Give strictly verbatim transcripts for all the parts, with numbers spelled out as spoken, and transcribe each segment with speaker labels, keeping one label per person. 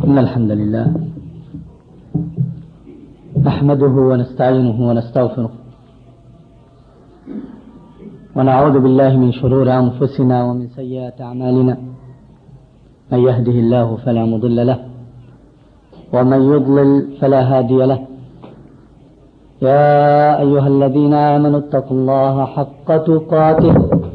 Speaker 1: إن الحمد لله نحمده ونستعينه ونستغفره ونعوذ بالله من شرور أنفسنا ومن سيئات أعمالنا. من يهده الله فلا مضل له ومن يضلل فلا هادي له. يا أيها الذين آمنوا اتقوا الله حق تقاته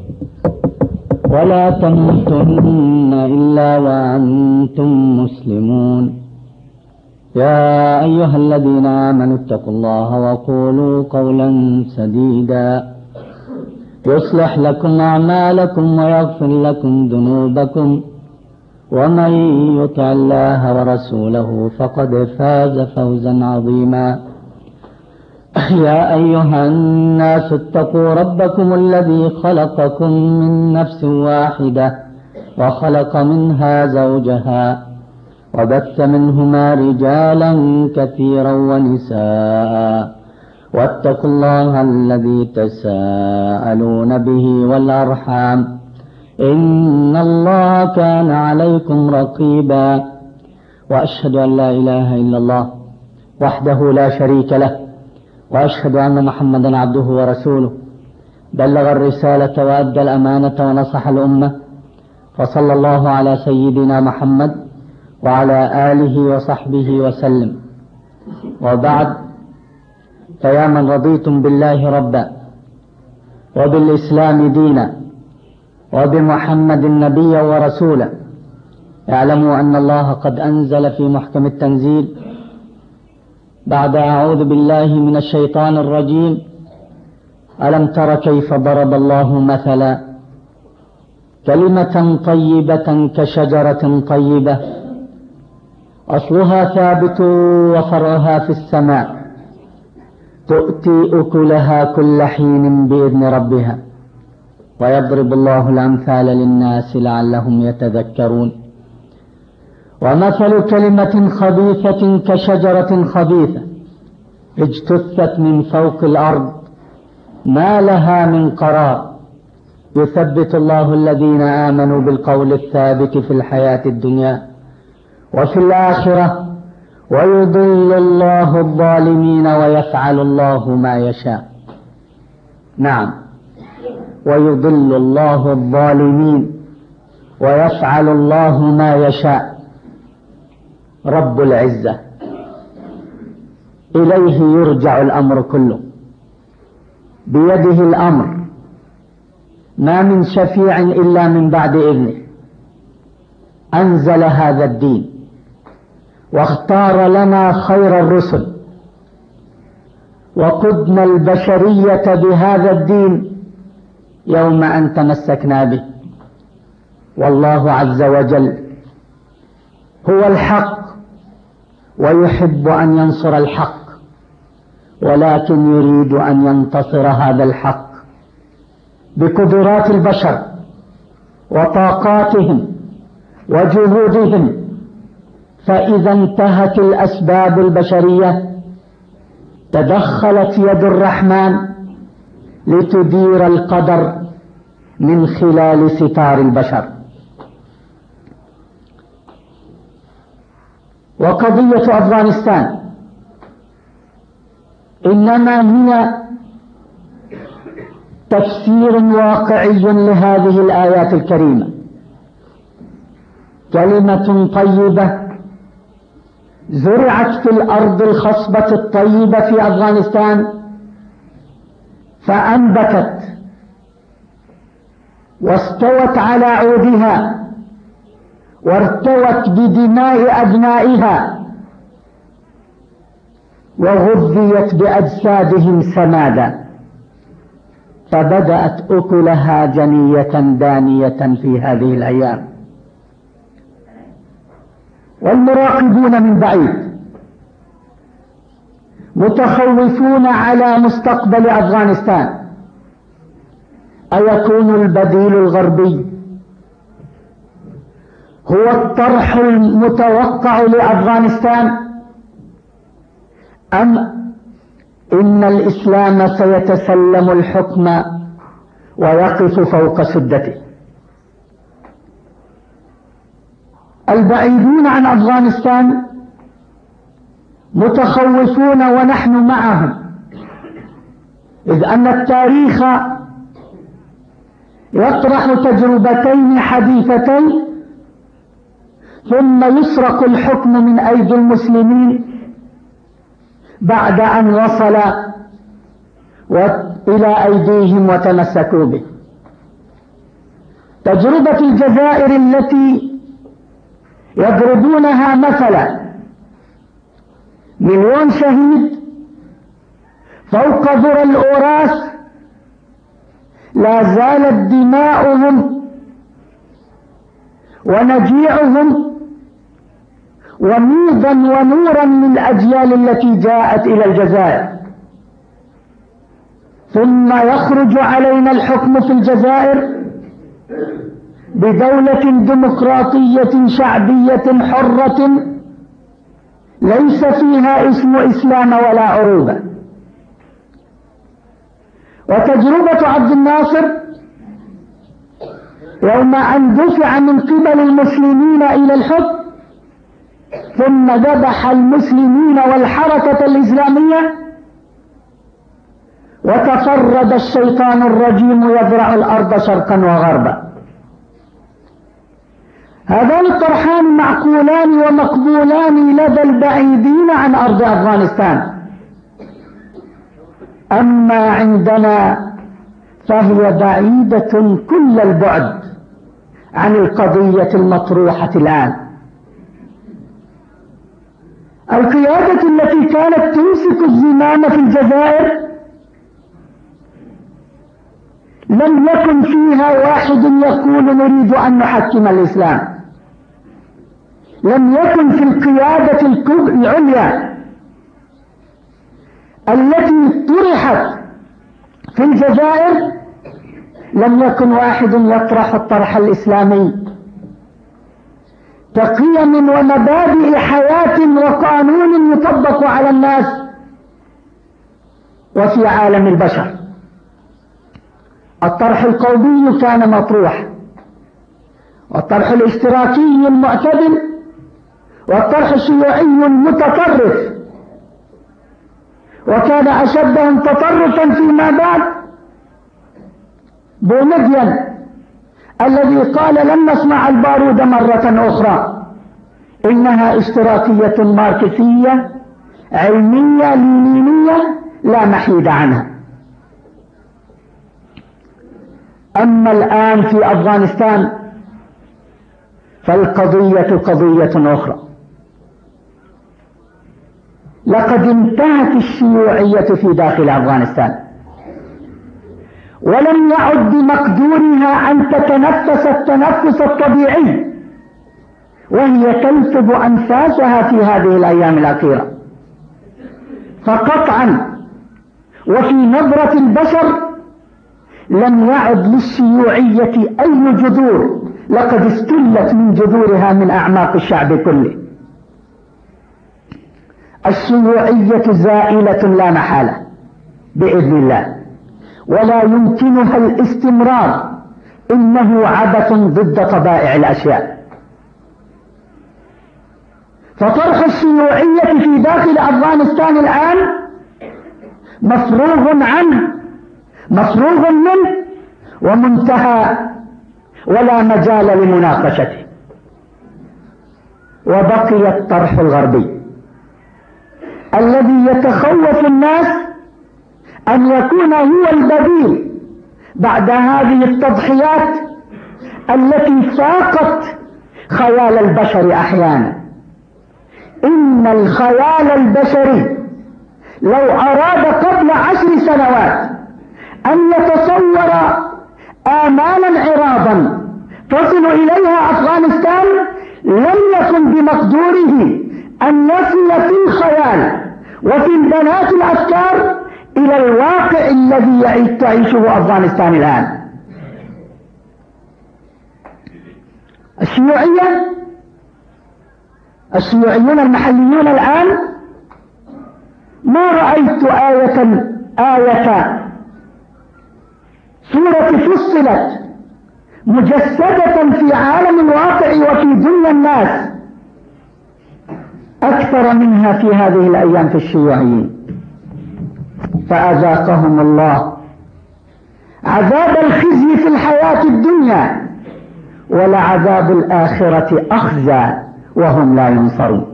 Speaker 1: ولا تموتن إلا وأنتم مسلمون. يا أيها الذين آمنوا اتقوا الله وقولوا قولا سديدا يصلح لكم أعمالكم ويغفر لكم ذنوبكم ومن يطع الله ورسوله فقد فاز فوزا عظيما. يا أيها الناس اتقوا ربكم الذي خلقكم من نفس واحدة وخلق منها زوجها وبث منهما رجالا كثيرا ونساء واتقوا الله الذي تساءلون به والأرحام إن الله كان عليكم رقيبا. وأشهد أن لا إله إلا الله وحده لا شريك له وأشهد أن محمدا عبده ورسوله بلغ الرسالة وأدى الأمانة ونصح الأمة. فصلى الله على سيدنا محمد وعلى آله وصحبه وسلم. وبعد، فيا من رضيتم بالله ربا وبالإسلام دينا وبمحمد نبيا ورسولا، اعلموا أن الله قد أنزل في محكم التنزيل بعد أعوذ بالله من الشيطان الرجيم: ألم تر كيف ضرب الله مثلا كلمة طيبة كشجرة طيبة أصلها ثابت وفرعها في السماء تؤتي أكلها كل حين بإذن ربها ويضرب الله الأمثال للناس لعلهم يتذكرون. ومثل كلمة خبيثة كشجرة خبيثة اجتثت من فوق الأرض ما لها من قرار يثبت الله الذين آمنوا بالقول الثابت في الحياة الدنيا وفي الآخرة ويضل الله الظالمين ويفعل الله ما يشاء. نعم، ويضل الله الظالمين ويفعل الله ما يشاء. رب العزة إليه يرجع الأمر كله، بيده الأمر، ما من شفيع إلا من بعد إذنه. أنزل هذا الدين واختار لنا خير الرسل وقدنا البشرية بهذا الدين يوم أن تمسكنا به. والله عز وجل هو الحق ويحب أن ينصر الحق، ولكن يريد أن ينتصر هذا الحق بقدرات البشر وطاقاتهم وجهودهم. فإذا انتهت الأسباب البشرية تدخلت يد الرحمن لتدير القدر من خلال ستار البشر. وقضية أفغانستان إنما هي تفسير واقعي لهذه الآيات الكريمة. كلمة طيبة زرعت في الأرض الخصبة الطيبة في أفغانستان فأنبتت واستوت على عودها وارتوت بدماء أبنائها وغذيت بأجسادهم سمادا، فبدأت أكلها جنية دانية في هذه الأيام. والمراقبون من بعيد متخوفون على مستقبل أفغانستان. أيكون البديل الغربي هو الطرح المتوقع لأفغانستان، أم إن الإسلام سيتسلم الحكم ويقف فوق سدته؟
Speaker 2: البعيدون عن أفغانستان متخوفون ونحن معهم، إذ أن التاريخ يطرح تجربتين حديثتين ثم يسرق الحكم من أيدي المسلمين بعد أن وصل إلى أيديهم وتمسكوا به. تجربة الجزائر التي يضربونها مثلا، مليون شهيد فوق ذرى الأوراس، لا زالت دماؤهم ونجيعهم وميضا ونورا للأجيال التي جاءت إلى الجزائر، ثم يخرج علينا الحكم في الجزائر بدولة ديمقراطية شعبية حرة ليس فيها اسم إسلام ولا عروبة. وتجربة عبد الناصر يوم أن دفع من قبل المسلمين إلى الحكم ثم ذبح المسلمين والحركة الإسلامية، وتفرد الشيطان الرجيم يذرع الأرض شرقا وغربا. هذان الطرحان معقولان ومقبولان لدى البعيدين عن أرض أفغانستان، أما عندنا فهي بعيدة كل البعد عن القضية المطروحة الآن. القيادة التي كانت تمسك الزمام في الجزائر لم يكن فيها واحد يقول نريد أن نحكم الإسلام، لم يكن في القيادة العليا التي طرحت في الجزائر لم يكن واحد يطرح الطرح الإسلامي كقيم ومبادئ حياة وقانون يطبق على الناس وفي عالم البشر. الطرح القومي كان مطروح، والطرح الاشتراكي المعتدل، والطرح الشيوعي المتطرف، وكان أشدهم تطرفا فيما بعد بومدين الذي قال لن نصنع البارود مرة أخرى، إنها اشتراكية ماركسية علمية لينينية لا محيد عنها. أما الآن في أفغانستان فالقضية قضية أخرى. لقد انتهت الشيوعية في داخل أفغانستان، ولم يعد بمقدورها أن تتنفس التنفس الطبيعي، وهي تلفظ أنفاسها في هذه الأيام الأخيرة. فقطعا وفي نظرة البشر لم يعد للشيوعية أي جذور، لقد استلت من جذورها من أعماق الشعب كله. الشيوعية زائلة لا محالة بإذن الله، ولا يمكنها الاستمرار، إنه عبث ضد طبائع الأشياء. فطرح الشيوعية في داخل أفغانستان الآن مفروغ عنه، مفروغ منه ومنتهى، ولا مجال لمناقشته. وبقي الطرح الغربي الذي يتخوف الناس أن يكون هو البديل بعد هذه التضحيات التي فاقت خيال البشر أحيانا. إن الخيال البشري لو أراد قبل عشر سنوات أن يتصور آمالا عراضا تصل إليها أفغانستان لم يكن بمقدوره أن يصل في الخيال وفي البنات الأفكار إلى الواقع الذي تعيشه أفغانستان الآن. الشيوعية الشيوعيون المحليون الآن ما رأيت آية آية سورة فصلت مجسدة في عالم الواقع وفي دنيا الناس أكثر منها في هذه الأيام في الشيوعيين. فأذاقهم الله عذاب الخزي في الحياة الدنيا، ولعذاب الآخرة أخزى وهم لا ينصرون.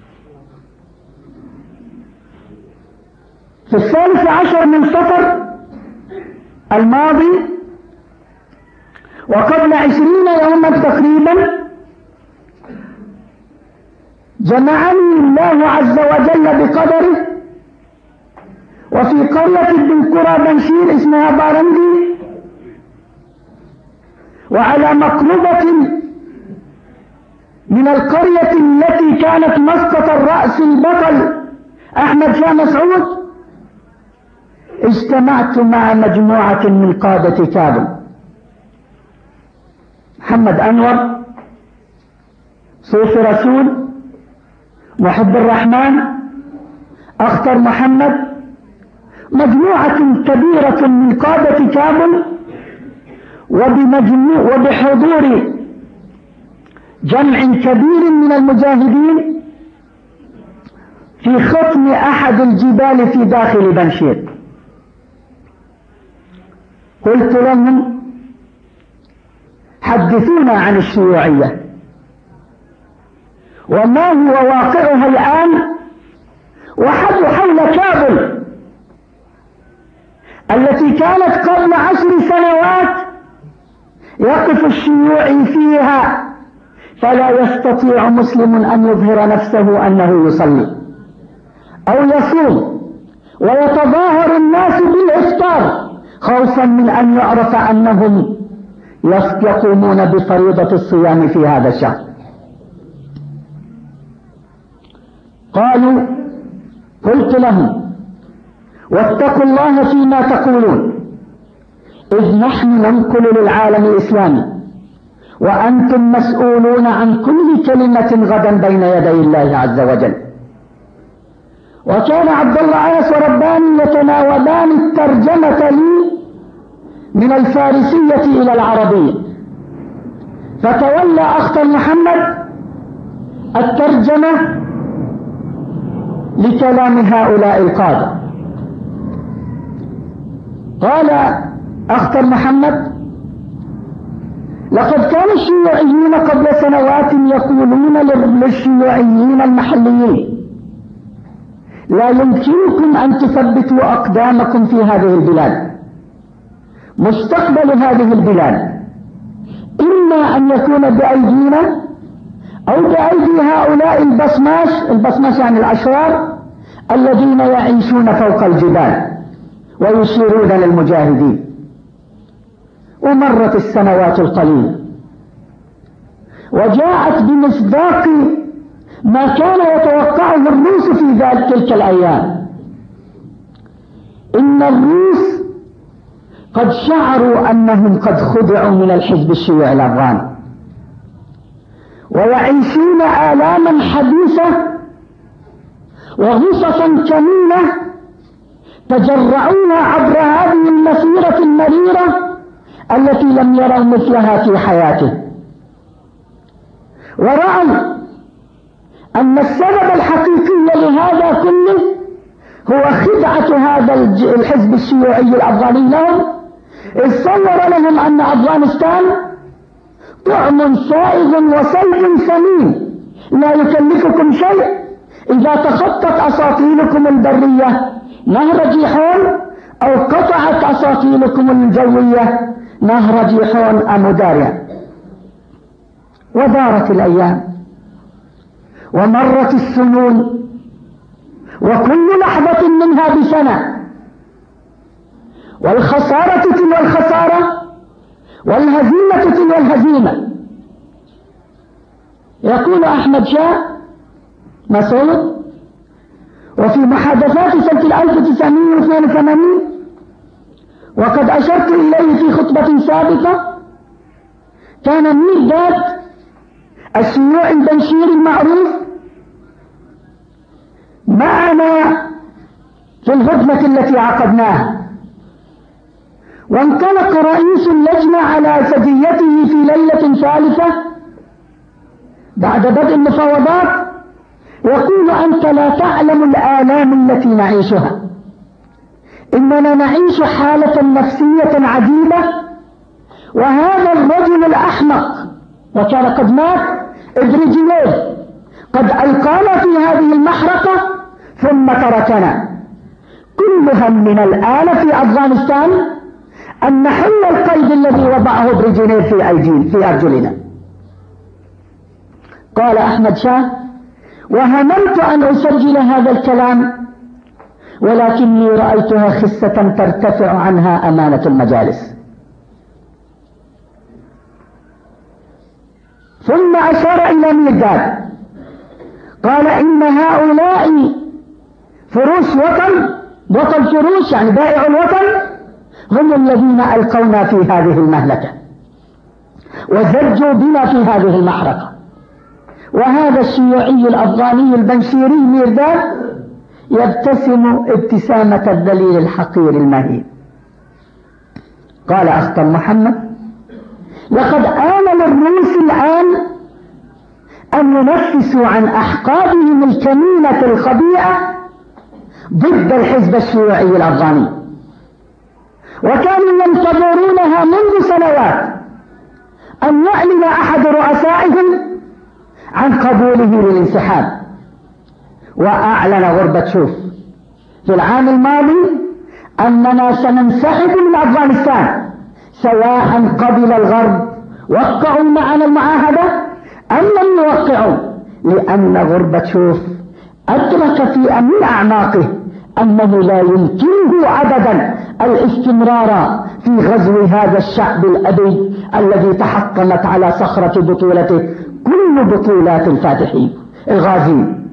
Speaker 2: في الثالث عشر من صفر الماضي وقبل عشرين يوما تقريبا جمعني الله عز وجل بقدره وفي قرية من قرى بنشير اسمها بارندي، وعلى مقربة من القرية التي كانت مسقط الرأس البطل أحمد شاه مسعود، اجتمعت مع مجموعة من قادة كابل: محمد أنور، صوفي رسول، محب الرحمن، أخطر محمد، مجموعة كبيرة من قادة كابل، وبمجموع وبحضور جمع كبير من المجاهدين في خطم أحد الجبال في داخل بنشير. قلت لهم: حدثونا عن الشيوعية وما هو واقعها الآن وحد حول كابل التي كانت قبل عشر سنوات يقف الشيوعي فيها فلا يستطيع مسلم أن يظهر نفسه أنه يصلي أو يصوم، ويتظاهر الناس بالإفطار خوفا من أن يعرف أنهم يقومون بفريضة الصيام في هذا الشهر. قالوا: قلت لهم: واتقوا الله فيما تقولون، إذ نحن ننقل للعالم الإسلامي وأنتم مسؤولون عن كل كلمة غدا بين يدي الله عز وجل. وكان عبد الله عاص ورباني يتناولان الترجمة لي من الفارسية إلى العربية، فتولى أخطر محمد الترجمة لكلام هؤلاء القادة. قال أخطر محمد: لقد كان الشيوعيون قبل سنوات يقولون للشيوعيين المحليين: لا يمكنكم أن تثبتوا أقدامكم في هذه البلاد، مستقبل هذه البلاد إما أن يكون بأيدينا أو بأيدي هؤلاء البصماش، البصماش يعني الأشرار الذين يعيشون فوق الجبال ويشيرون للمجاهدين. ومرت السنوات القليلة وجاءت بمصداق ما كان يتوقعه الروس في ذلك تلك الأيام. إن الروس قد شعروا أنهم قد خدعوا من الحزب الشيوعي الأفغاني، ويعيشون آلاما حديثة وغصصا كمينة تجرعوها عبر هذه المسيرة المريرة التي لم يروا مثلها في حياته، ورأوا أن السبب الحقيقي لهذا كله هو خدعة هذا الحزب الشيوعي الأفغاني لهم، إذ صور لهم أن أفغانستان طعم سائغ وصيد ثمين لا يكلفكم شيء إذا تخطت أساطيلكم البرية نهر جيحون أو قطعت أساطيلكم الجوية نهر جيحون أموداريا. ودارت الأيام ومرت السنون، وكل لحظة منها بسنة، والخسارة تلو الخسارة والهزيمة تلو الهزيمة. يقول أحمد شاه مسعود وفي محادثات سنة ألف وتسعمائة واثنين وثمانين، وقد أشرت إليه في خطبة سابقة: كان ميرداد الشيوعي البنشير المعروف معنا في الهدنة التي عقدناها، وانطلق رئيس اللجنة على سجيته في ليلة ثالثة بعد بدء المفاوضات يقول: أنت لا تعلم الآلام التي نعيشها، إننا نعيش حالة نفسية عجيبة، وهذا الرجل الأحمق وكان قد مات بريجنيف قد ألقانا في هذه المحرقة ثم تركنا. كل همنا الآن في أفغانستان أن نحل القيد الذي وضعه بريجنيف في أيدينا في أرجلنا. قال أحمد شاه: وهممت أن أسجل هذا الكلام، ولكني رأيتها خسة ترتفع عنها أمانة المجالس. ثم أشار إلى ميرداد قال: إن هؤلاء فروس وطن، وطن فروس يعني بائع الوطن، هم الذين ألقونا في هذه المهلكة وزجوا بنا في هذه المحرقة. وهذا الشيوعي الأفغاني البنشيري ميرداد يبتسم ابتسامة الذليل الحقير المهين. قال أخطر محمد: لقد آن للروس الآن أن ينفسوا عن أحقادهم الكمينة الخبيئة ضد الحزب الشيوعي الأفغاني، وكانوا ينتظرونها منذ سنوات أن يعلن أحد رؤسائهم عن قبوله للانسحاب. وأعلن غورباتشوف في العام الماضي أننا سننسحب من أفغانستان سواء قبل الغرب وقعوا معنا المعاهدة أم لم يوقعوا، لأن غورباتشوف أدرك في أمن أعماقه أنه لا يمكنه أبدا الاستمرار في غزو هذا الشعب الأبي الذي تحطمت على صخرة بطولته كل بطولات الفاتحين الغازيين.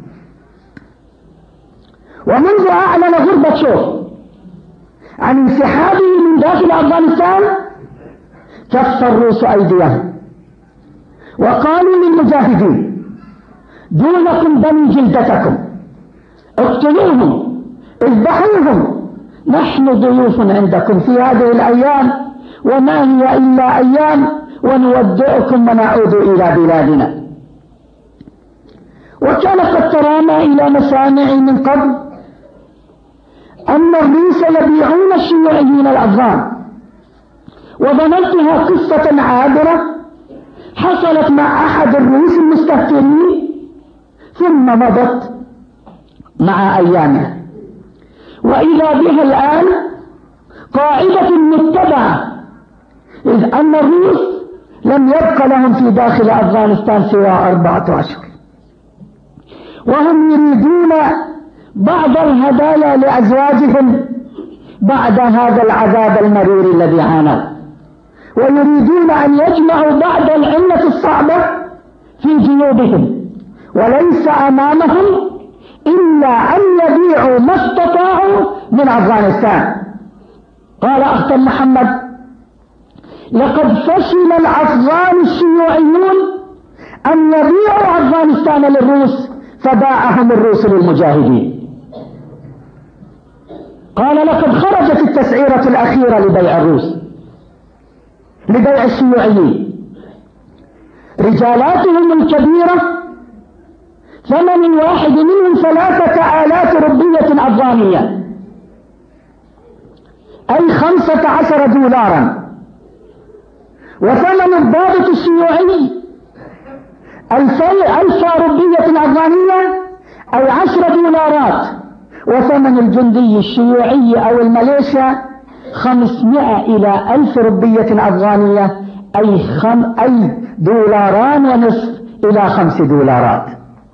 Speaker 2: ومنذ أعلن غورباتشوف عن انسحابه من داخل أفغانستان كف الروس أيديهم وقالوا للمجاهدين: دونكم بني جلدتكم، اقتلوهم، اذبحوهم، نحن ضيوف عندكم في هذه الأيام، وما هي إلا أيام، ونودعكم ونعود إلى بلادنا. وكان قد ترامى إلى مسامعي من قبل أن الروس يبيعون الشيوعيين الأفغان، وظننتها قصة عابرة حصلت مع أحد الروس المستهترين ثم مضت مع أيامها، وإذا بها الآن قاعدة متبعة، إذ أن الروس لم يبق لهم في داخل أفغانستان سوى أربعة أشهر، وهم يريدون بعض الهدايا لأزواجهم بعد هذا العذاب المرير الذي عانوا، ويريدون أن يجمعوا بعض العنة الصعبة في جيوبهم، وليس أمامهم إلا أن يبيعوا ما استطاعوا من أفغانستان. قال أخطر محمد: لقد فشل الأفغان الشيوعيون أن يبيعوا أفغانستان للروس، فباعهم الروس للمجاهدين. قال: لقد خرجت التسعيرة الأخيرة لبيع الروس، لبيع الشيوعيين، رجالاتهم الكبيرة ثمن الواحد منهم ثلاثة آلاف ربية أفغانية، أي خمسة عشر دولارا، وثمن الضابط الشيوعي ألف ربية أفغانية أي عشر دولارات، وثمن الجندي الشيوعي أو الميليشيا خمسمائة إلى ألف ربية أفغانية أي, خم أي دولاران ونصف إلى خمس دولارات.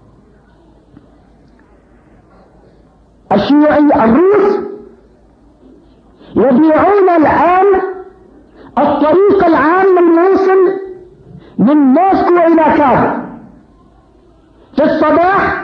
Speaker 2: الشيوعي الروس يبيعون الآن الطريق العام الموصل من موسكو إلى كابل، في الصباح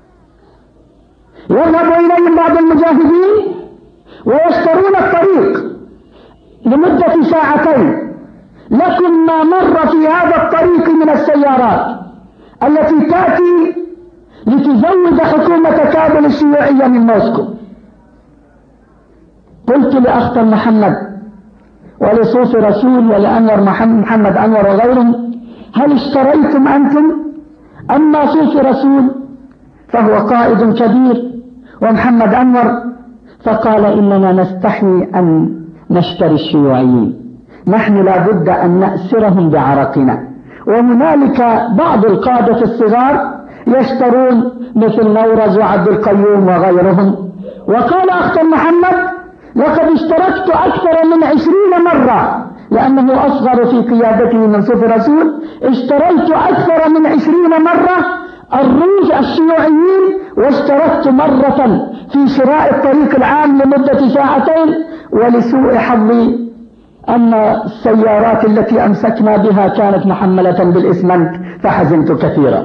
Speaker 2: يذهب إليهم بعض المجاهدين ويشترون الطريق لمدة ساعتين. لكن ما مر في هذا الطريق من السيارات التي تأتي لتزود حكومة كابل الشيوعية من موسكو. قلت لأخطر محمد: ولصوفي رسول ولأنور محمد أنور وغيرهم: هل اشتريتم أنتم؟ أما صوفي رسول فهو قائد كبير ومحمد أنور فقال: إننا نستحي أن نشتري الشيوعيين، نحن لا بد أن نأسرهم بعرقنا. وهنالك بعض القادة الصغار يشترون مثل نورز وعبد القيوم وغيرهم. وقال أخطر محمد: لقد اشتركت أكثر من عشرين مرة، لأنه أصغر في قيادته من صوفي رسول، اشتريت أكثر من عشرين مرة الروس الشيوعيين، واشتركت مرة في شراء الطريق العام لمدة ساعتين، ولسوء حظي أن السيارات التي أمسكنا بها كانت محملة بالإسمنت فحزنت كثيرا.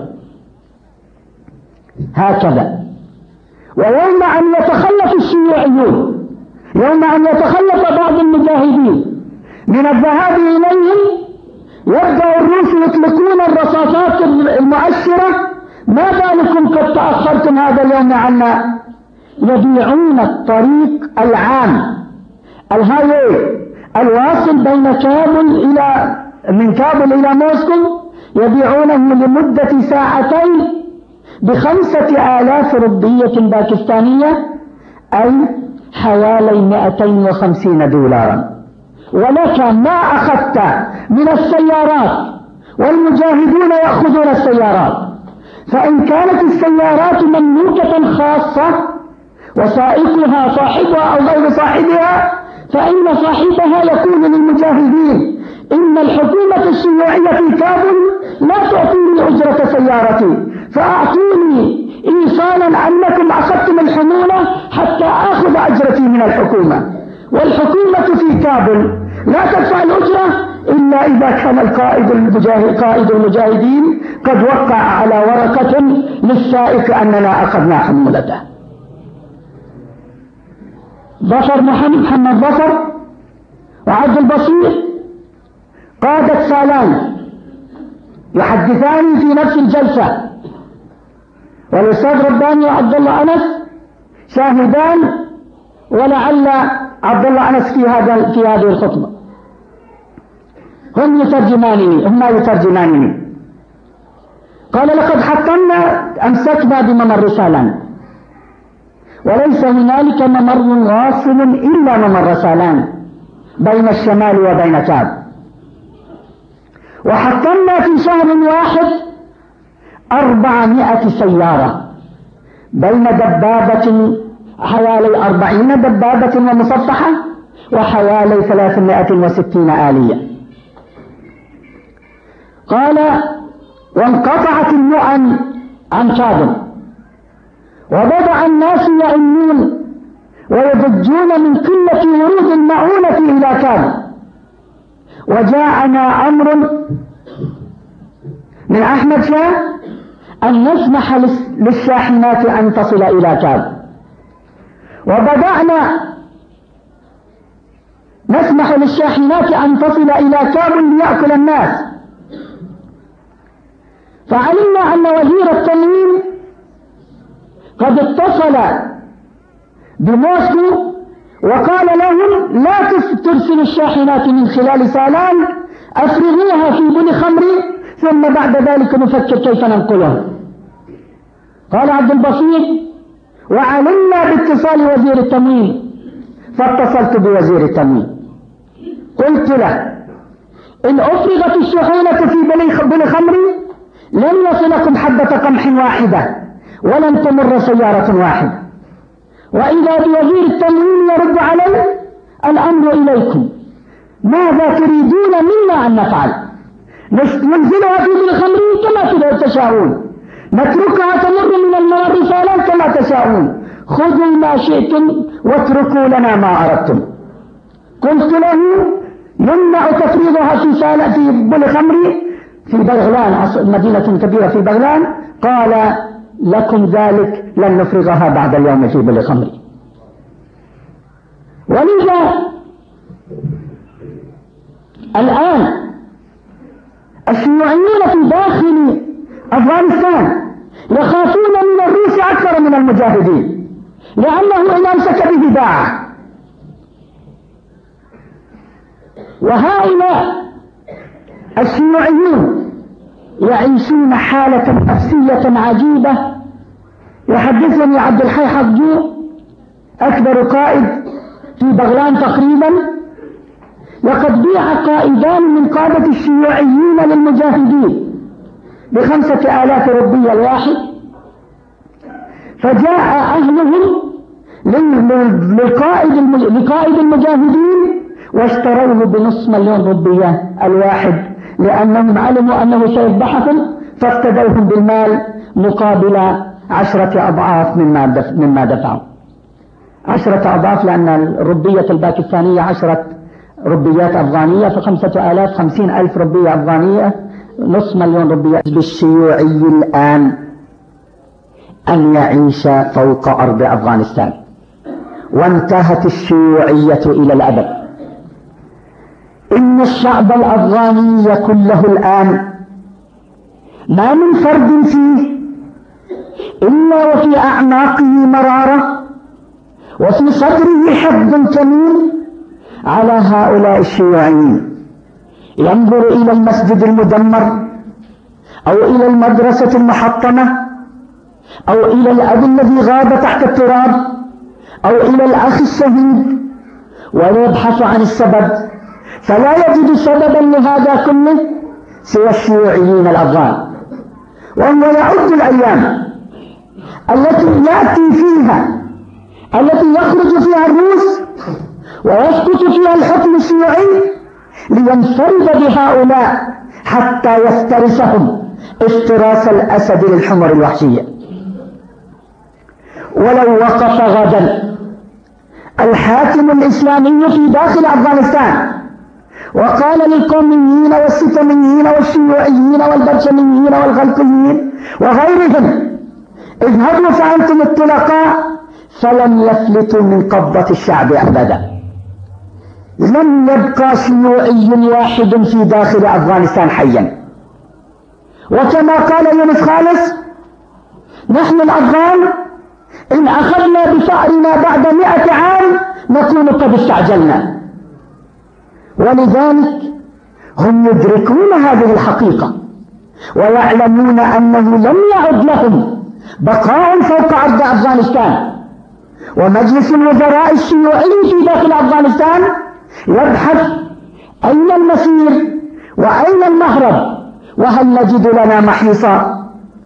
Speaker 2: هكذا. ويوم أن يتخلف الشيوعيون، يوم أن يتخلف بعض المجاهدين من الذهاب إليهم، يبدأ الروس يطلقون الرصاصات المؤشرة: ما بالكم قد تأخرتم هذا اليوم عنا؟ يبيعون الطريق العام، الهايوي الواصل بين كابل إلى من كابل إلى موسكو، يبيعونه لمدة ساعتين بخمسة آلاف روبية باكستانية، أي حوالي مئتين وخمسين دولارا. ولك ما أخذت من السيارات، والمجاهدون يأخذون السيارات. فإن كانت السيارات مملوكة خاصة وسائقها صاحبها أو غير صاحبها، فإن صاحبها يكون للمجاهدين. إن الحكومة الشيوعية في كابل لا تعطيني أجرة سيارتي، فأعطوني إيصالا أنكم أخذتم الحمولة حتى أخذ أجرتي من الحكومة. والحكومة في كابل لا تدفع الأجرة إلا إذا كان القائد المجاهد قائد المجاهدين قد وقع على ورقة للسائق أننا أخذنا حمولته. ظفر محمد ظفر وعبد البصير قادة سالان يحدثان في نفس الجلسة، والأستاذ رباني وعبد الله أنس شاهدان، ولعل عبد الله أنس في هذا في هذه الخطبة. هم يترجمانني هم يترجمانني قال: لقد حطمنا أمسكنا بممر سالان، وليس هنالك ممر واصل إلا ممر سالان بين الشمال وبين كاب، وحطمنا في شهر واحد أربعمائة سيارة بين دبابة حوالي أربعين دبابة ومسطحة وحوالي ثلاثمائة وستين آلية. قال: وانقطعت المؤن عن كابل، وبدأ الناس يئنون ويضجون من قلة ورود المعونة إلى كابل، وجاءنا أمر من أحمد شاه أن نسمح للشاحنات أن تصل إلى كابل، وبدأنا نسمح للشاحنات أن تصل إلى كابل ليأكل الناس. فعلمنا أن وزير التموين قد اتصل بموسكو وقال لهم: لا ترسل الشاحنات من خلال سالان، أفرغوها في بن خمري ثم بعد ذلك نفكر كيف ننقلها. قال عبد البصير: وعلمنا باتصال وزير التموين، فاتصلت بوزير التموين قلت له: إن أفرغت الشحونة في بن خمري لن يصلكم حبة قمح واحدة ولن تمر سيارة واحدة. وإذا بوزير التموين يرد علي: الأمر إليكم، ماذا تريدون منا أن نفعل؟ ننزلها في بن خمري كما تشاءون، نتركها تمر من الممر سالان كما تشاءون، خذوا ما شئتم واتركوا لنا ما أردتم. قلت له: يمنع تفريغها في سالة في بن خمري في بغلان، مدينة كبيرة في بغلان. قال: لكم ذلك، لن نفرغها بعد اليوم في بن خمري. ولذا الآن الشيوعيون في داخل أفغانستان يخافون من الروس أكثر من المجاهدين، لأنه إن أمسك به باع. وهؤلاء الشيوعيون يعيشون حالة نفسية عجيبة. يحدثني عبد الحي حقجو أكبر قائد في بغلان تقريبا، لقد بيع قائدان من قادة الشيوعيين للمجاهدين بخمسة آلاف روبية الواحد، فجاء أهلهم لقائد لقائد المجاهدين واشتروه بنصف مليون روبية الواحد، لأنهم علموا أنه سيذبحهم فافتدوهم بالمال مقابل عشرة أضعاف مما مما دفعوا. عشرة أضعاف، لأن الروبية الباكستانية عشرة روبيات أفغانية، فخمسة آلاف خمسين ألف روبية أفغانية، نصف مليون روبية. بالشيوعي الآن أن يعيش فوق أرض أفغانستان، وانتهت الشيوعية إلى الأبد. إن الشعب الأفغاني كله الآن ما من فرد فيه إلا وفي أعناقه مرارة وفي صدره حقد كمين على هؤلاء الشيوعيين. ينظر إلى المسجد المدمر أو إلى المدرسة المحطمة أو إلى الأب الذي غاب تحت التراب أو إلى الأخ الشهيد ويبحث عن السبب، فلا يجد سببا لهذا كله سوى الشيوعيين الأفغان. وهو يعد الأيام التي يأتي فيها التي يخرج فيها الروس ويسقط فيها الحكم الشيوعي لينفرد بهؤلاء حتى يفترسهم افتراس الأسد للحمر الوحشية. ولو وقف غدا الحاكم الإسلامي في داخل أفغانستان وقال للقوميين والستميين والشيوعيين والبرشميين والغلقيين وغيرهم اذهبوا فأنتم الطلقاء، فلن يفلتوا من قبضة الشعب أبدا. لم يبقى شيوعي واحد في داخل أفغانستان حيا. وكما قال يونس خالص: نحن الأفغان إن أخذنا بثأرنا بعد مئة عام نكون قد استعجلنا. ولذلك هم يدركون هذه الحقيقة ويعلمون أنه لم يعد لهم بقاء فوق أرض أفغانستان. ومجلس الوزراء الشيوعي في داخل أفغانستان يبحث أين المسير وأين المهرب وهل نجد لنا محيصا.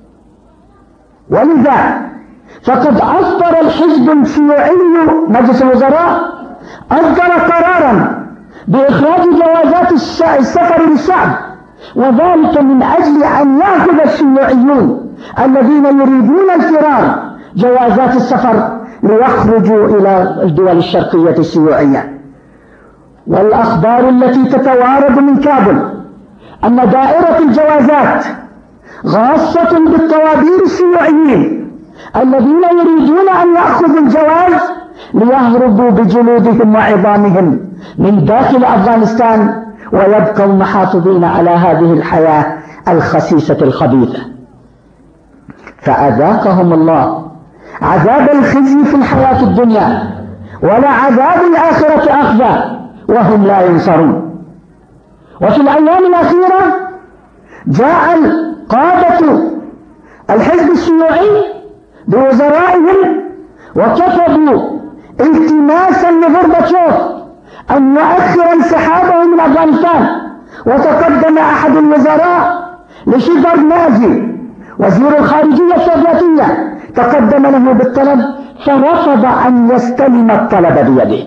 Speaker 2: ولذا فقد أصدر الحزب الشيوعي مجلس الوزراء أصدر قرارا بإخراج جوازات السفر للشعب، وذلك من أجل أن يأخذ الشيوعيون الذين يريدون الفرار جوازات السفر ليخرجوا إلى الدول الشرقية الشيوعية. والأخبار التي تتوارد من كابل أن دائرة الجوازات غاصة بالطوابير الشيوعيين الذين يريدون أن يأخذوا الجواز ليهربوا بجلودهم وعظامهم من داخل أفغانستان ويبقوا محافظين على هذه الحياة الخسيسة الخبيثة. فأذاقهم الله عذاب الخزي في الحياة الدنيا ولا عذاب الآخرة أخزى وهم لا ينصرون. وفي الأيام الأخيرة جاء قادة الحزب الشيوعي بوزرائهم وكتبوا التماسا لغورباتشوف أن يؤخر انسحابه من أفغانستان. وتقدم أحد الوزراء لشيفرنازي وزير الخارجية السوفيتية تقدم له بالطلب فرفض أن يستلم الطلب بيده.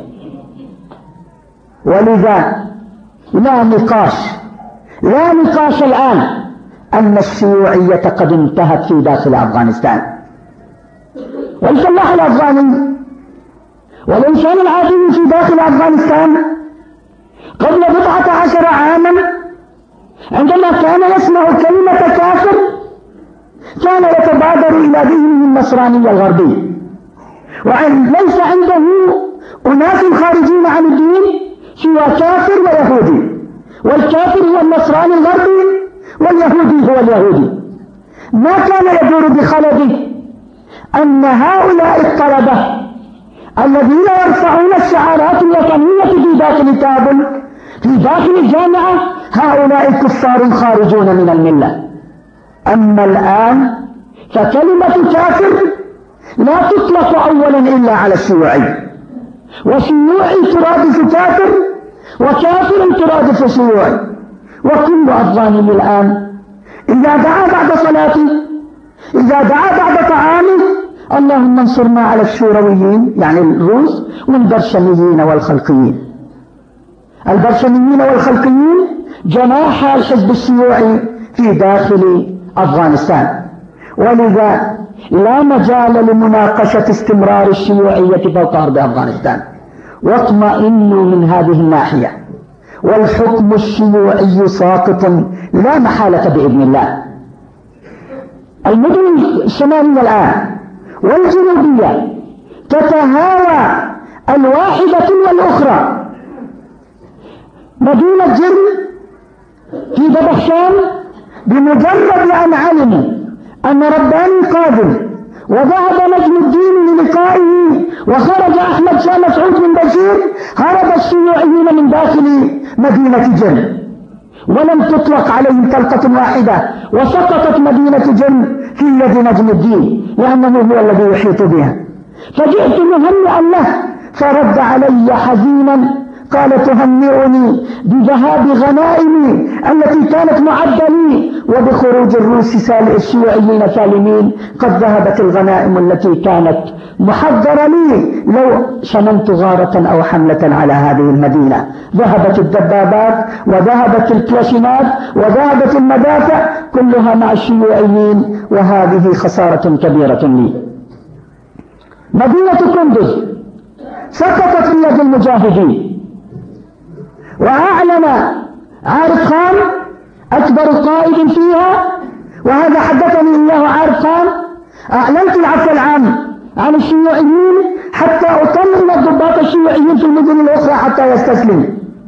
Speaker 2: ولذا لا نقاش لا نقاش الآن أن الشيوعية قد انتهت في داخل أفغانستان. والفلاح الأفغاني والإنسان العادي في داخل أفغانستان قبل بضعة عشر عاما عندما كان يسمع كلمة كافر كان يتبادر إلى دينه النصراني الغربي، وليس عنده أناس خارجين عن الدين سوى كافر ويهودي، والكافر هو النصراني الغربي واليهودي هو اليهودي. ما كان يدور بخلده أن هؤلاء الطلبة الذين يرفعون الشعارات الوطنية في داخل كابل في داخل الجامعة هؤلاء كفار خارجون من الملة. أما الآن فكلمة كافر لا تطلق أولا إلا على الشيوعي، وشيوعي ترادف كافر، وكافر ترادف شيوعي. وكل أفغاني الآن إذا دعا بعد صلاته، إذا دعا بعد طعامه، اللهم انصرنا على الشورويين يعني الروس والبرشميين والخلقيين. البرشميين والخلقيين جناح الحزب الشيوعي في داخل أفغانستان، ولذا لا مجال لمناقشة استمرار الشيوعية فوق أرض أفغانستان. واطمئنوا من هذه الناحية، والحكم الشيوعي ساقط لا محالة بإذن الله. المدن الشمالية الآن والجنوبية تتهاوى الواحدة والأخرى. مدينة جرم في بدخشان بمجرد أن علموا أن رباني قادم وذهب نجم الدين للقائه وخرج أحمد شاه مسعود بن بشير، هرب الشيوعيين من داخل مدينة جرم ولم تطلق عليهم طلقة واحدة، وسقطت مدينة جرم في يد نجم الدين لأنه هو الذي يحيط بها. فجئت مهنئا له فرد علي حزينا قال تهنئني بذهاب غنائمي التي كانت معدة لي وبخروج الروس الشيوعيين سالمين. قد ذهبت الغنائم التي كانت محضرة لي لو شننت غارة أو حملة على هذه المدينة. ذهبت الدبابات وذهبت الكلاشينات وذهبت المدافع كلها مع الشيوعيين، وهذه خسارة كبيرة لي. مدينة قندوز سقطت في يد المجاهدين، وأعلن عارف خان أكبر قائد فيها، وهذا حدثني إياه عارف خان، أعلنت العفو العام عن الشيوعيين حتى أطمئن الضباط الشيوعيين في المدن الأخرى حتى يستسلموا.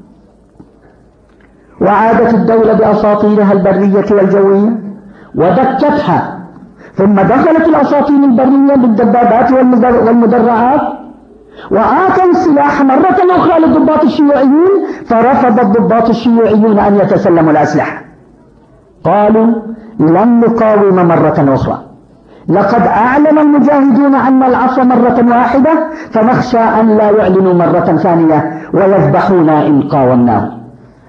Speaker 2: وعادت الدولة بأساطيرها البرية والجوية ودكتها، ثم دخلت الأساطين البرية بالدبابات والمدرعات وآتوا السلاح مرة أخرى للضباط الشيوعيين، فرفض الضباط الشيوعيون أن يتسلموا الأسلحة. قالوا لن نقاوم مرة أخرى، لقد أعلن المجاهدون عنا العفو مرة واحدة، فنخشى أن لا يعلنوا مرة ثانية ويذبحونا إن قاومناهم.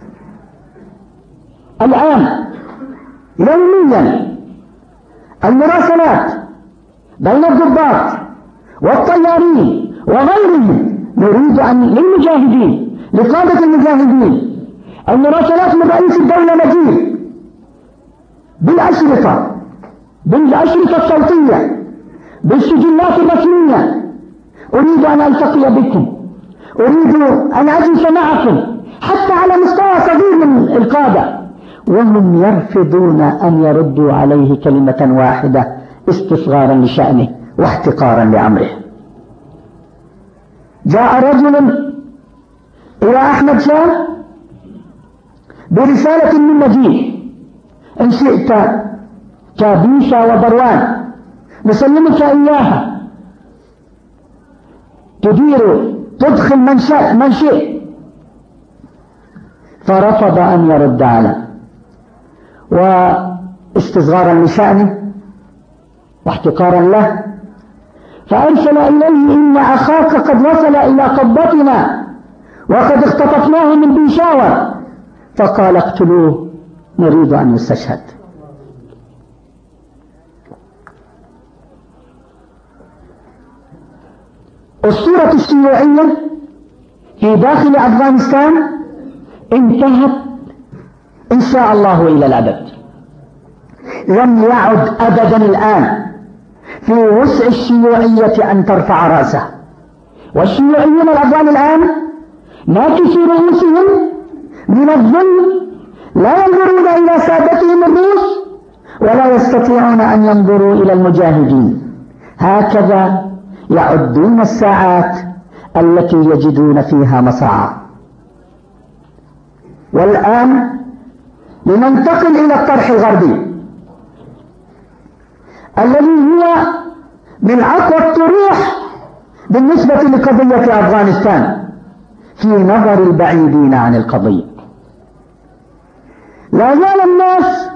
Speaker 2: الآن يوميا المراسلات بين الضباط والطيارين وغيرهم نريد أن للمجاهدين لقادة المجاهدين المراسلات من رئيس الدولة نجيب بالأشرطة بالأشرطة الصوتية بالسجلات الرسمية، أريد أن ألتقي بكم، أريد أن أجلس معكم، حتى على مستوى صغير من القادة، وهم يرفضون أن يردوا عليه كلمة واحدة استصغارا لشأنه واحتقارا لأمره. جاء رجل إلى أحمد شاه برسالة من نجيب: إن شئت كابيسة وبروان نسلمك إياها، تدير تدخل من شاء من شئ. فرفض أن يرد عليه، واستصغارا لشأنه واحتقارا له فأرسل إليه: إن أخاك قد وصل إلى قبضتنا وقد اختطفناه من بيشاور. فقال: اقتلوه، نريد أن يستشهد. الصورة الشيوعية في داخل أفغانستان انتهت إن شاء الله إلى الأبد. لم يعد أبدا الآن في وسع الشيوعية أن ترفع رأسها، والشيوعيون الأفغان الآن ناكسوا رؤوسهم من الظلم، لا ينظرون إلى سادتهم الروس ولا يستطيعون أن ينظروا إلى المجاهدين. هكذا يعدون الساعات التي يجدون فيها مصاعا. والآن لننتقل إلى الطرح الغربي الذي هو من أقوى الطروح بالنسبة لقضية أفغانستان في نظر البعيدين عن القضية. لا زال الناس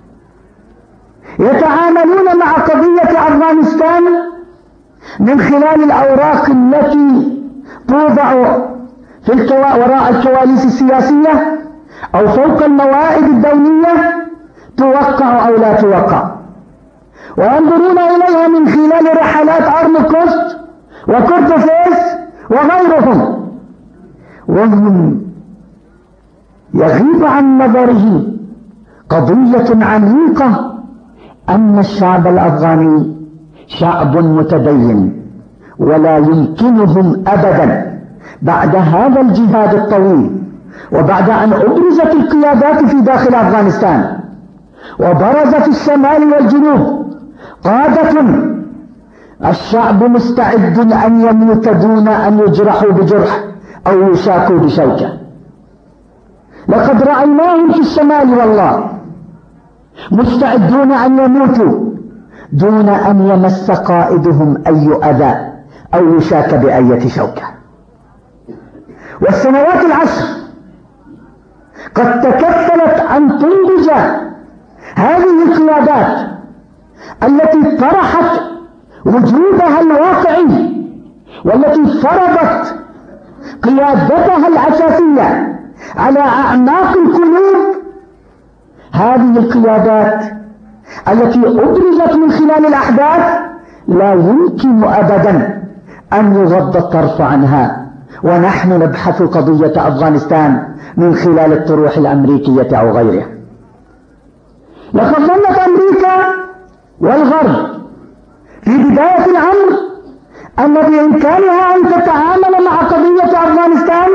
Speaker 2: يتعاملون مع قضية أفغانستان من خلال الأوراق التي توضع في الكوا... وراء الكواليس السياسية أو فوق المواعيد الدولية، توقع أو لا توقع، وينظرون إليها من خلال رحلات أرنكوست وكورتفيس وغيرهم، وهم يغيب عن نظره قضية عميقة، أن الشعب الأفغاني شعب متدين، ولا يمكنهم أبدا بعد هذا الجهاد الطويل، وبعد أن أبرزت القيادات في داخل أفغانستان وبرز في الشمال والجنوب قادة، الشعب مستعد أن يموت دون أن يجرحوا بجرح أو يشاكوا بشوكة. لقد رأيناهم في الشمال والله مستعدون أن يموتوا دون أن يمس قائدهم أي أذى أو يشاك بأية شوكة. والسنوات العشر قد تكفلت أن تنضج هذه القيادات التي طرحت وجودها الواقعي والتي فرضت قيادتها الأساسية على أعماق القلوب. هذه القيادات التي أبرزت من خلال الأحداث لا يمكن أبدا أن يغض الطرف عنها، ونحن نبحث قضية أفغانستان من خلال الطروح الأمريكية أو غيرها. لقد ظنت أمريكا والغرب في بداية الأمر أن بإمكانها أن تتعامل مع قضية أفغانستان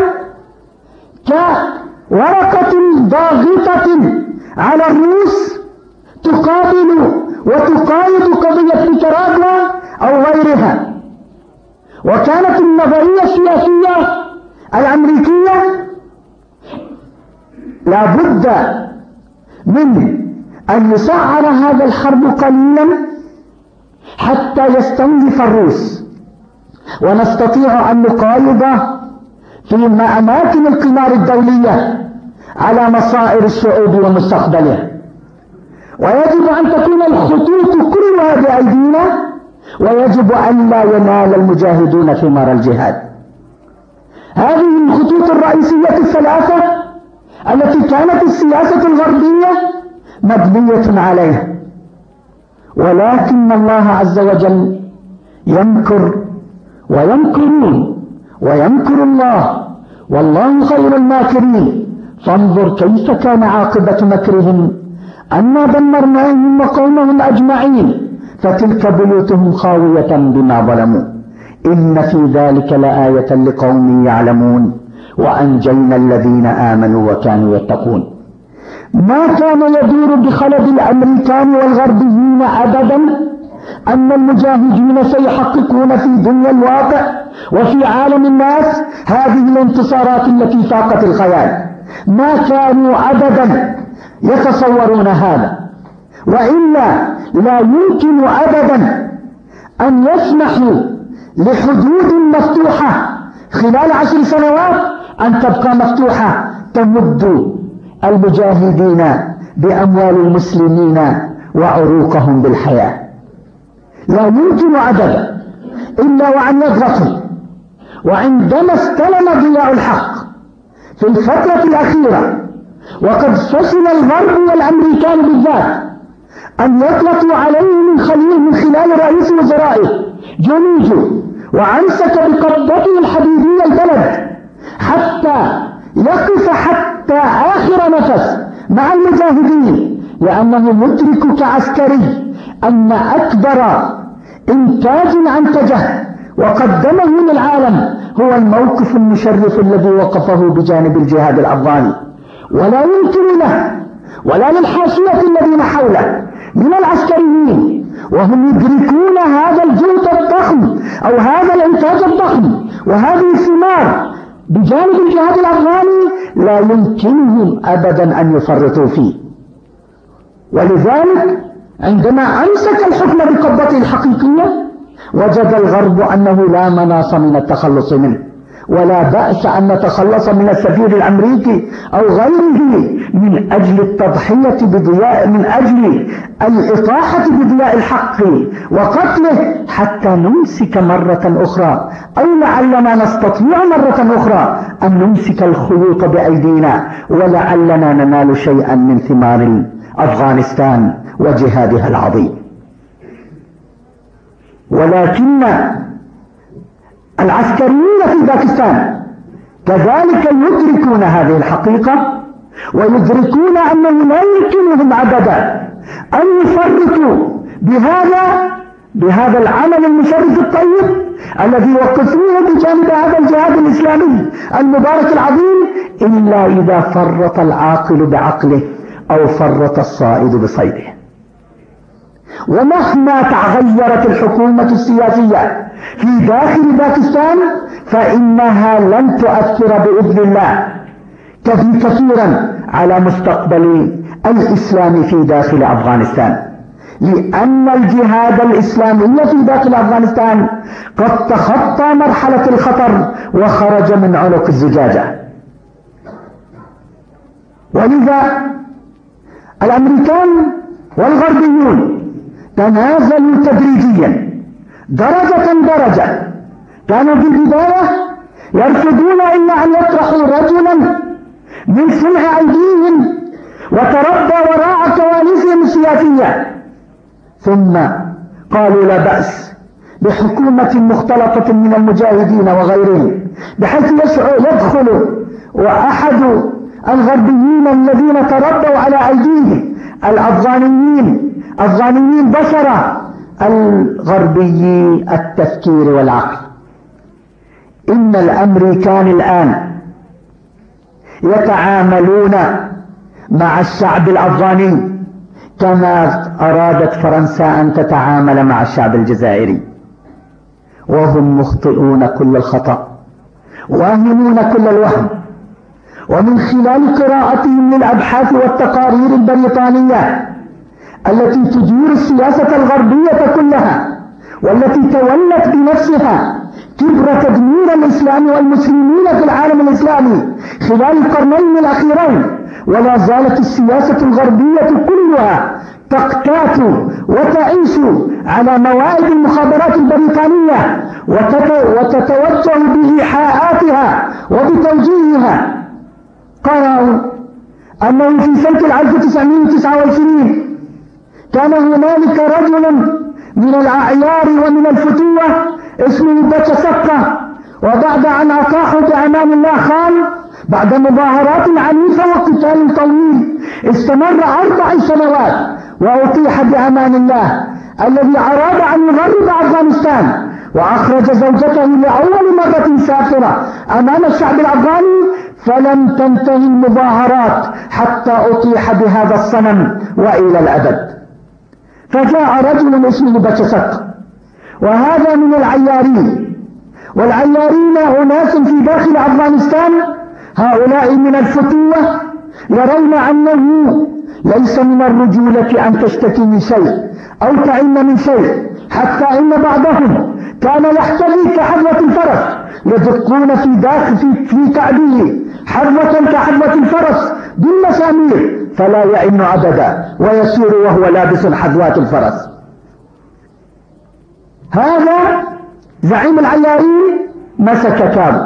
Speaker 2: كورقة ضاغطة على الروس تقابل وتقايد قضية نيكاراغوا أو غيرها. وكانت النظرية السياسية الأمريكية لا بد من أن يسعر هذا الحرب قليلا حتى يستنزف الروس، ونستطيع أن نقايض في أماكن القمار الدولية على مصائر الشعوب ومستقبلها. ويجب أن تكون الخطوط كلها بأيدينا، ويجب أن لا ينال المجاهدون ثمار الجهاد. هذه الخطوط الرئيسية الثلاثة التي كانت السياسة الغربية مبنية عليها، ولكن الله عز وجل يمكر ويمكرون ويمكر الله والله خير الماكرين. فانظر كيف كان عاقبة مكرهم أنا دمرناهم وقومهم أجمعين فتلك بيوتهم خاوية بما ظلموا إن في ذلك لآية لقوم يعلمون وأنجينا الذين آمنوا وكانوا يتقون. ما كان يدور بخلد الأمريكان والغربيين أبدا أن المجاهدين سيحققون في دنيا الواقع وفي عالم الناس هذه الانتصارات التي فاقت الخيال. ما كانوا أبدا يتصورون هذا، وإلا لا يمكن أبدا أن يسمحوا لحدود مفتوحة خلال عشر سنوات أن تبقى مفتوحة تمد المجاهدين بأموال المسلمين وعروقهم بالحياة. لا يمكن أبدا إلا وأن يضغطوا. وعندما استلم ضياء الحق في الفترة الأخيرة، وقد فشل الغرب والأمريكان بالذات أن يضغطوا عليه من خلال من خلال رئيس وزرائه جونيجو، وأمسك بقبضته الحديدية البلد حتى يقف حتى آخر نفس مع المجاهدين، لأنه مدرك كعسكري أن أكبر إنتاج أنتجه وقدمه للعالم هو الموقف المشرف الذي وقفه بجانب الجهاد الأفغاني. ولا يمكن له ولا للحاشية الذين حوله من العسكريين وهم يدركون هذا الجهد الضخم أو هذا الإنتاج الضخم وهذه الثمار بجانب الجهاد الأفغاني، لا يمكنهم أبدا أن يفرطوا فيه. ولذلك عندما أمسك الحكم بقبضته الحقيقية وجد الغرب أنه لا مناص من التخلص منه، ولا بأس أن نتخلص من السفير الأمريكي أو غيره من أجل التضحية بضياء، من أجل الإطاحة بضياء الحق وقتله حتى نمسك مرة أخرى، أو لعلنا نستطيع مرة أخرى أن نمسك الخيوط بأيدينا، ولعلنا ننال شيئا من ثمار أفغانستان وجهادها العظيم. ولكن العسكريين في باكستان كذلك يدركون هذه الحقيقة، ويدركون أنه لا يمكنهم أبدا أن يفرطوا بهذا بهذا العمل المشرف الطيب الذي يوقفوه بجانب هذا الجهاد الإسلامي المبارك العظيم، إلا إذا فرط العاقل بعقله أو فرط الصائد بصيده. ومهما تغيرت الحكومة السياسية في داخل باكستان فإنها لن تؤثر بإذن الله كثيرا على مستقبل الإسلام في داخل أفغانستان، لأن الجهاد الإسلامي في داخل أفغانستان قد تخطى مرحلة الخطر وخرج من عنق الزجاجة. ولذا الأمريكان والغربيون تنازلوا تدريجيا درجة درجة. كانوا في البداية يرفضون إلا أن يطرحوا رجلا من صنع أيديهم وتربى وراء كواليسهم السياسية، ثم قالوا لا بأس بحكومة مختلطة من المجاهدين وغيرهم، بحيث يدخل وأحد الغربيين الذين تربوا على أيديهم الأفغانيين أفغانيين بشرة الغربي التفكير والعقل. إن الأمريكان الآن يتعاملون مع الشعب الأفغاني كما أرادت فرنسا أن تتعامل مع الشعب الجزائري، وهم مخطئون كل الخطأ واهمون كل الوهم. ومن خلال قراءتهم للأبحاث والتقارير البريطانية التي تدير السياسة الغربية كلها، والتي تولت بنفسها كبر تدمير الإسلام والمسلمين في العالم الإسلامي خلال القرنين الأخيرين، ولا زالت السياسة الغربية كلها تقتات وتعيش على موائد المخابرات البريطانية وتتوجه بإيحاءاتها وبتوجيهها. قرأوا أنه في سنة ألف وتسعمائة وتسعة وعشرين كان هنالك رجل من الأعيار ومن الفتوة اسمه باتشسكة، وبعد أن أطاحوا بأمان الله خان بعد مظاهرات عنيفة وقتال طويل استمر أربع سنوات، وأطيح بأمان الله الذي أراد أن يغرب أفغانستان، وأخرج زوجته لأول مرة سافرة أمام الشعب الأفغاني، فلم تنتهي المظاهرات حتى أطيح بهذا الصنم وإلى الأبد. فجاء رجل اسمه باتشسكة، وهذا من العيارين، والعيارين أناس في داخل أفغانستان هؤلاء من الفتوة يرون أنه ليس من الرجولة أن تشتكي من شيء أو تعين من شيء، حتى إن بعضهم كان يحتذي كحظوة الفرس، يدقون في داخل في, في كعبه حظوة كحظوة الفرس بالمسامير فلا يئن أبدا، ويسير وهو لابس حظوات الفرس. هذا زعيم العيارين مسك كابو،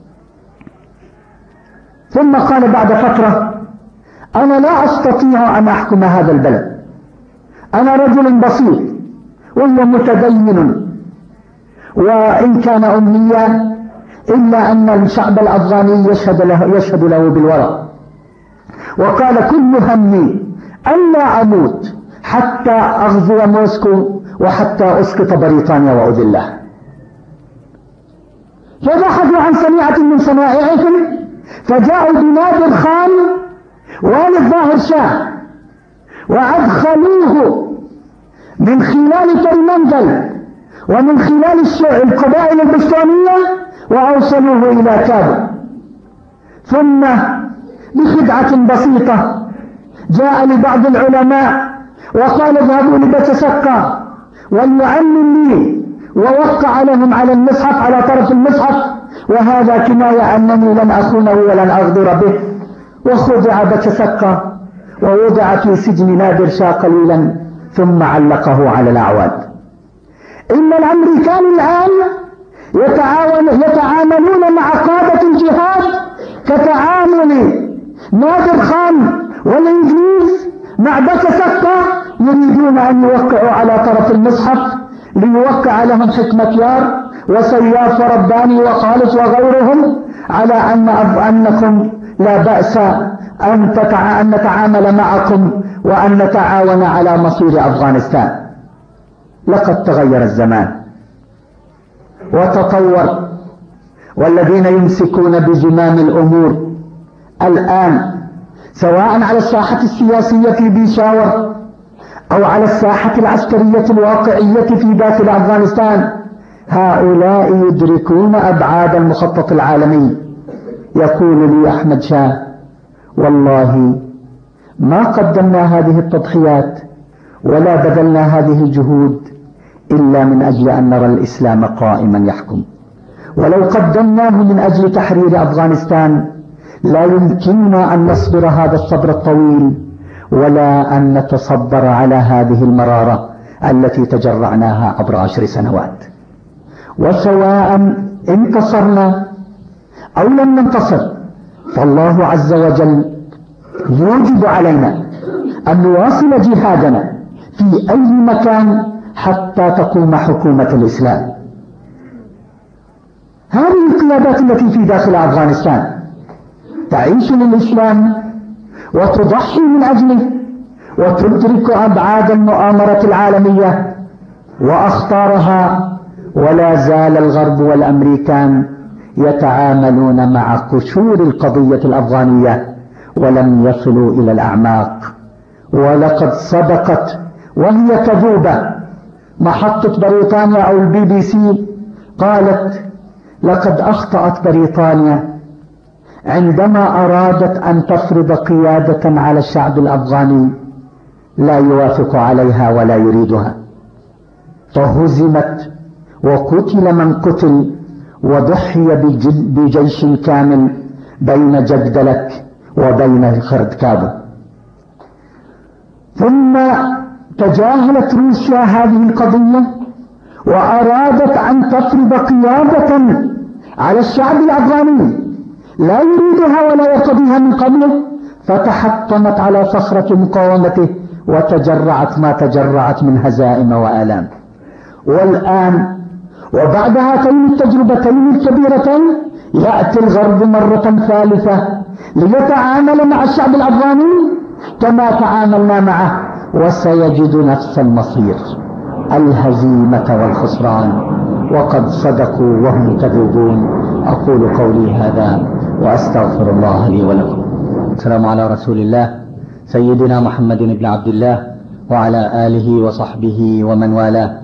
Speaker 2: ثم قال بعد فترة: أنا لا أستطيع أن أحكم هذا البلد، أنا رجل بسيط وهو متدين وإن كان أمنيا، إلا أن الشعب الأفغاني يشهد له, يشهد له بالورع. وقال: كل همي أن لا أموت حتى أغزو موسكو وحتى أسقط بريطانيا وأذلها. فبحثوا عن صنيعة من صنائعهم، فجاءوا بنادر خان والد ظاهر شاه، وأدخلوه من خلال كرمنجل ومن خلال القبائل البشتونية وأوصلوه إلى كابل. ثم بخدعة بسيطة جاء لبعض العلماء وقال: اذهبوا لباتشسكة وليعلم لي ووقع لهم على المصحف، على طرف المصحف، وهذا كناية أنني لن أخونه ولن أغدر به. وخدع بتسكى ووضع في سجن نادر شاه قليلا ثم علقه على الأعواد. إن الأمريكان الآن يتعاون يتعاملون مع قادة الجهاد كتعامل نادر خان والإنجليز مع بتسكى، يريدون أن يوقعوا على طرف المصحف ليوقع لهم حكمة يار وسياف ورباني وخالص وغيرهم على أن أنكم لا بأس أن, تتع... أن نتعامل معكم وأن نتعاون على مصير أفغانستان. لقد تغير الزمان وتطور، والذين يمسكون بزمام الأمور الآن سواء على الساحة السياسية في بيشاور أو على الساحة العسكرية الواقعية في داخل أفغانستان، هؤلاء يدركون أبعاد المخطط العالمي. يقول لي أحمد شاه: والله ما قدمنا هذه التضحيات ولا بذلنا هذه الجهود إلا من أجل أن نرى الإسلام قائما يحكم، ولو قدمناه من أجل تحرير أفغانستان لا يمكننا أن نصبر هذا الصبر الطويل ولا أن نتصبر على هذه المرارة التي تجرعناها عبر عشر سنوات. وسواء انتصرنا أو لم ننتصر فالله عز وجل يوجب علينا أن نواصل جهادنا في أي مكان حتى تقوم حكومة الإسلام. هذه القيادات التي في داخل أفغانستان تعيش للإسلام وتضحي من أجله وتدرك أبعاد المؤامرة العالمية وأخطارها، ولا زال الغرب والأمريكان يتعاملون مع قشور القضية الأفغانية ولم يصلوا إلى الأعماق. ولقد صدقت وهي كذوبة محطة بريطانيا أو البي بي سي، قالت: لقد أخطأت بريطانيا عندما أرادت أن تفرض قيادة على الشعب الأفغاني لا يوافق عليها ولا يريدها، فهزمت وقتل من قتل وضحي بجيش كامل بين جدلك وبين خردكابو. ثم تجاهلت روسيا هذه القضية وأرادت أن تفرض قيادة على الشعب الأفغاني لا يريدها ولا يقضيها من قبله، فتحطمت على صخرة مقاومته وتجرعت ما تجرعت من هزائم وآلام. والآن وبعد هاتين التجربتين الكبيرتين يأتي الغرب مرة ثالثة ليتعامل مع الشعب الأفغاني كما تعاملنا معه، وسيجد نفس المصير: الهزيمة والخسران. وقد صدقوا وهم كذوبون. أقول قولي هذا وأستغفر الله لي ولكم. السلام على رسول الله سيدنا محمد بن عبد الله وعلى آله وصحبه ومن والاه.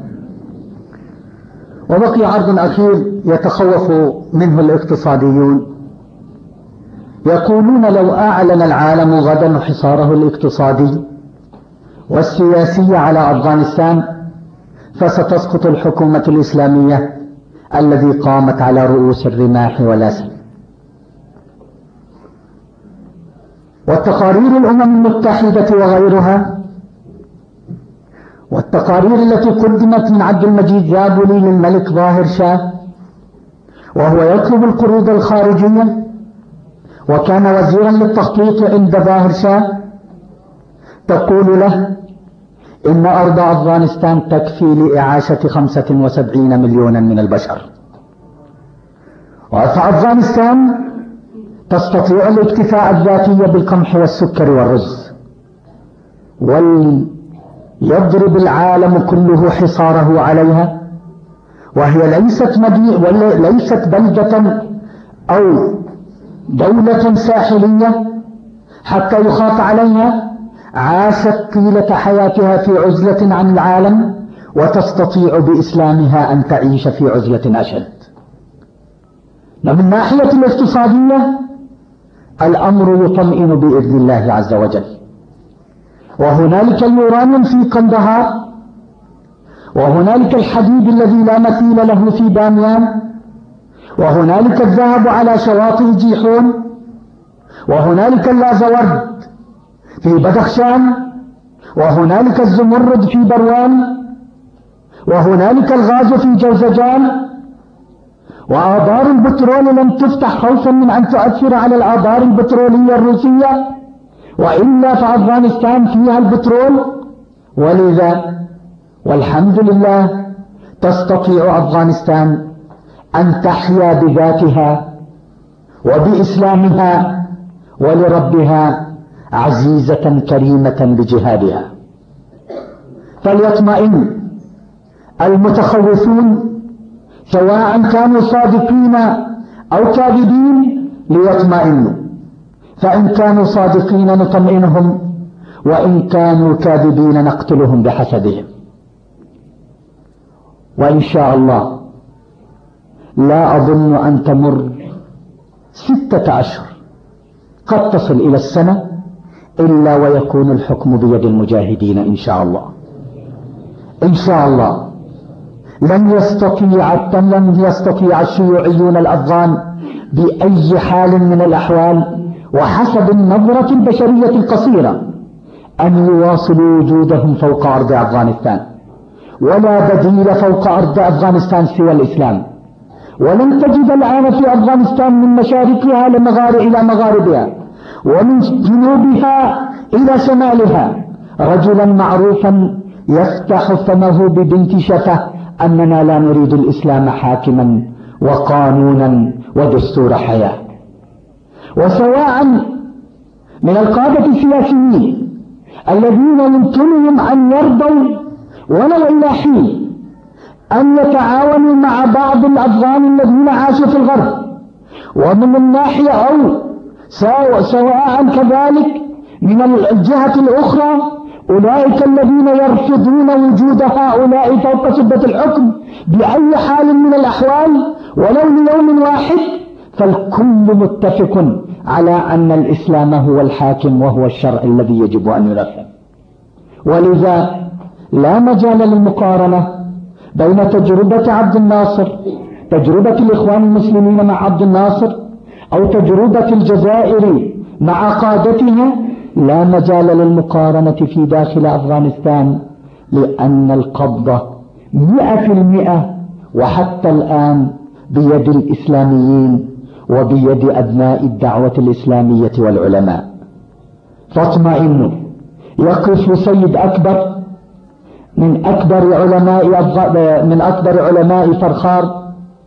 Speaker 2: وبقي عرض أخير يتخوف منه الاقتصاديون، يقولون: لو أعلن العالم غدا حصاره الاقتصادي والسياسي على أفغانستان فستسقط الحكومة الإسلامية الذي قامت على رؤوس الرماح والأسد. والتقارير الأمم المتحدة وغيرها والتقارير التي قدمت من عبد المجيد زابلي للملك ظاهر شاه وهو يطلب القروض الخارجية وكان وزيرا للتخطيط عند ظاهر شاه تقول له إن أرض أفغانستان تكفي لإعاشة خمسة وسبعين مليونا من البشر، وأفغانستان تستطيع الاكتفاء الذاتي بالقمح والسكر والرز، وليضرب العالم كله حصاره عليها، وهي ليست مدينة ليست بلدة أو دولة ساحلية حتى يخاف عليها. عاشت طيلة حياتها في عزلة عن العالم وتستطيع بإسلامها أن تعيش في عزلة أشد. ومن ناحية الاقتصادية الأمر يطمئن بإذن الله عز وجل، وهنالك اليورانيوم في قندهار، وهنالك الحديد الذي لا مثيل له في بامیان، وهنالك الذهب على شواطئ جيحون، وهنالك اللازورد في بدخشان، وهنالك الزمرد في بروان، وهنالك الغاز في جوزجان. وآبار البترول لم تفتح خوفا من أن تؤثر على الآبار البترولية الروسية، وإلا فأفغانستان فيها البترول. ولذا والحمد لله تستطيع أفغانستان أن تحيا بذاتها وبإسلامها ولربها عزيزة كريمة بجهادها. فليطمئن المتخوفون سواء كانوا صادقين أو كاذبين، ليطمئنوا، فإن كانوا صادقين نطمئنهم، وإن كانوا كاذبين نقتلهم بحسدهم. وإن شاء الله لا أظن أن تمر ستة أشهر قد تصل إلى السنة إلا ويكون الحكم بيد المجاهدين إن شاء الله. إن شاء الله لن يستطيع لن يستطيع الشيوعيون الأفغان بأي حال من الأحوال وحسب النظرة البشرية القصيرة أن يواصلوا وجودهم فوق أرض أفغانستان، ولا بديل فوق أرض أفغانستان سوى الإسلام. ولن تجد الآن في أفغانستان من مشارقها إلى مغاربها ومن جنوبها إلى شمالها رجلا معروفا يفتح فمه ببنت شفة أننا لا نريد الإسلام حاكما وقانونا ودستور حياة. وسواء من القادة السياسيين الذين يمكنهم أن يرضوا ولو إلى حين أن يتعاونوا مع بعض الأفغان الذين عاشوا في الغرب، ومن الناحية أو سواء كذلك من الجهة الأخرى أولئك الذين يرفضون وجود هؤلاء فوق سدة الحكم بأي حال من الأحوال ولو ليوم واحد، فالكل متفق على أن الإسلام هو الحاكم وهو الشرع الذي يجب أن ينفذ. ولذا لا مجال للمقارنة بين تجربة عبد الناصر، تجربة الإخوان المسلمين مع عبد الناصر، أو تجربة الجزائر مع قادتها، لا مجال للمقارنة في داخل أفغانستان، لأن القبضة مئة في المئة وحتى الآن بيد الإسلاميين وبيد أبناء الدعوة الإسلامية والعلماء. فاطمئنوا. يقف سيد أكبر من أكبر علماء من أكبر علماء فرخار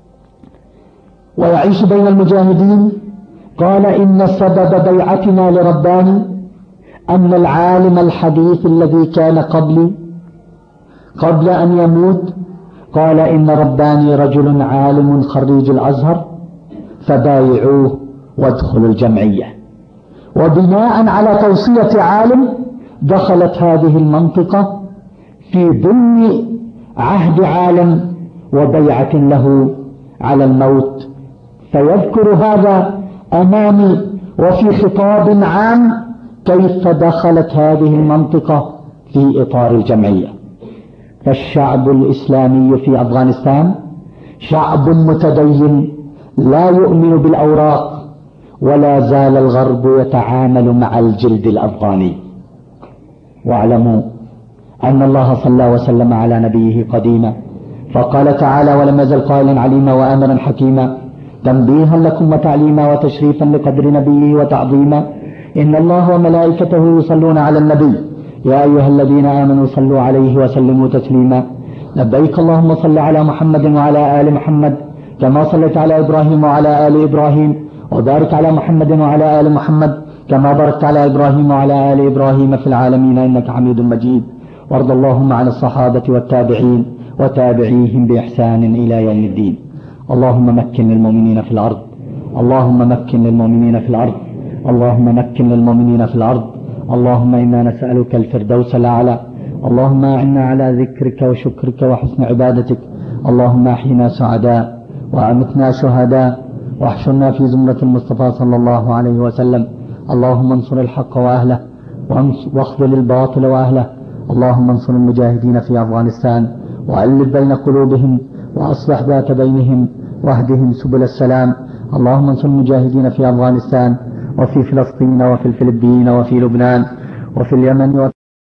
Speaker 2: ويعيش بين المجاهدين، قال إن سبب بيعتنا لرباني أن العالم الحديث الذي كان قبلي قبل أن يموت قال إن رباني رجل عالم خريج الأزهر فبايعوه وادخلوا الجمعية. وبناء على توصية عالم دخلت هذه المنطقة في ضمن عهد عالم وبيعة له على الموت. فيذكر هذا أمامي وفي خطاب عام كيف دخلت هذه المنطقة في إطار الجمعية. فالشعب الإسلامي في أفغانستان شعب متدين لا يؤمن بالأوراق، ولا زال الغرب يتعامل مع الجلد الأفغاني. واعلموا أن الله صلى وسلم على نبيه قديما، فقال تعالى: ولم يزل قائلا عليما وآمرا حكيما، تنبيها لكم وتعليما وتشريفا لقدر نبيه وتعظيما، إن الله وملائكته يصلون على النبي يا أيها الذين آمنوا صلوا عليه وسلموا تسليما. لبيك اللهم صل على محمد وعلى آل محمد كما صليت على إبراهيم وعلى آل إبراهيم، وبارك على محمد وعلى آل محمد كما باركت على إبراهيم وعلى آل إبراهيم في العالمين إنك حميد مجيد. وارض اللهم عن الصحابة والتابعين وتابعيهم بإحسان إلى يوم الدين. اللهم مكن للمؤمنين في الأرض، اللهم مكن للمؤمنين في الأرض، اللهم مكن للمؤمنين في الأرض. اللهم إنا نسألك الفردوس الأعلى. اللهم أعنا على ذكرك وشكرك وحسن عبادتك. اللهم أحينا سعداء وأمتنا شهداء واحشرنا في زمرة المصطفى صلى الله عليه وسلم. اللهم انصر الحق وأهله واخذل الباطل وأهله. اللهم انصر المجاهدين في أفغانستان
Speaker 1: وألف بين قلوبهم وأصلح ذات بينهم واهدهم سبل السلام. اللهم انصر المجاهدين في أفغانستان وفي فلسطين وفي الفلبين وفي لبنان وفي اليمن وفي